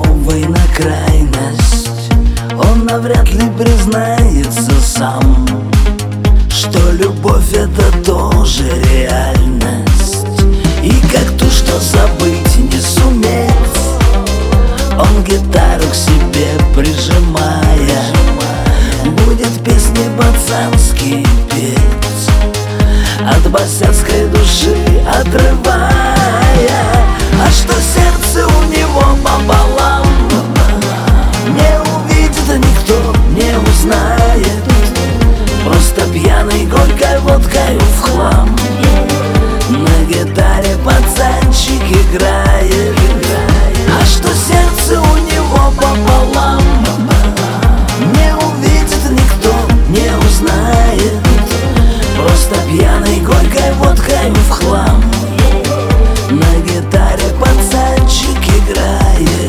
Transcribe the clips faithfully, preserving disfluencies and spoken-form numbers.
готовый на крайность. Он навряд ли признается сам, что любовь — это тоже реальность. И как то, что забыть не суметь, он гитару к себе прижимая будет песни пацанские петь, от босяцкой души отрывая. А что сердце у него пополам, не увидит никто, не узнает. Просто пьяный горькой водкой в хлам на гитаре пацанчик играет. А что сердце у него пополам, не увидит никто, не узнает. Просто пьяный горькой водкой в хлам на гитаре пацанчик играет.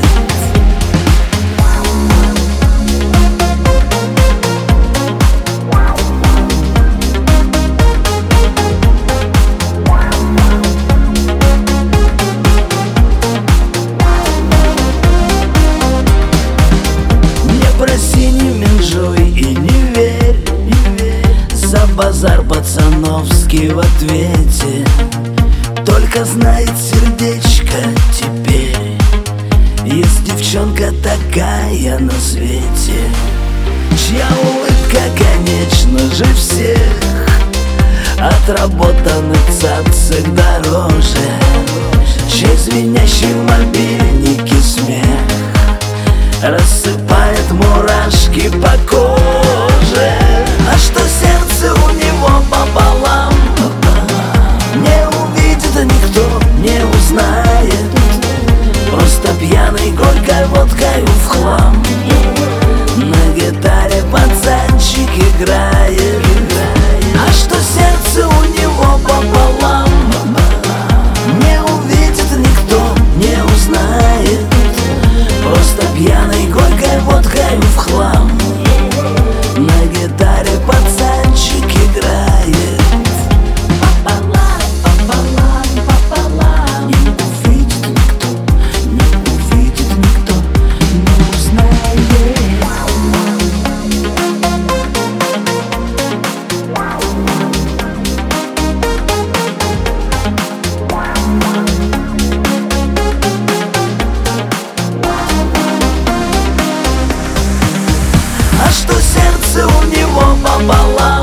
Проси, не менжуй и не верь, не верь. За базар пацановский в ответе только знает сердечко теперь. Есть девчонка такая на свете, чья улыбка, конечно же, всех отработанных цацик дороже, чей звенящий в мобильнике смех рассыпает мурашки по коже. А что сердце у него пополам, не увидит никто, не узнает. Просто пьяный горькой водкой в хлам на гитаре пацанчик играет. А что сердце у него пополам, не увидит никто, не узнает. Просто пьяный горькой водкой в хлам на гитаре пацанчик играет. Пополам, пополам, пополам. Не увидит никто, не увидит никто, не узнает. А что сердце у него пополам,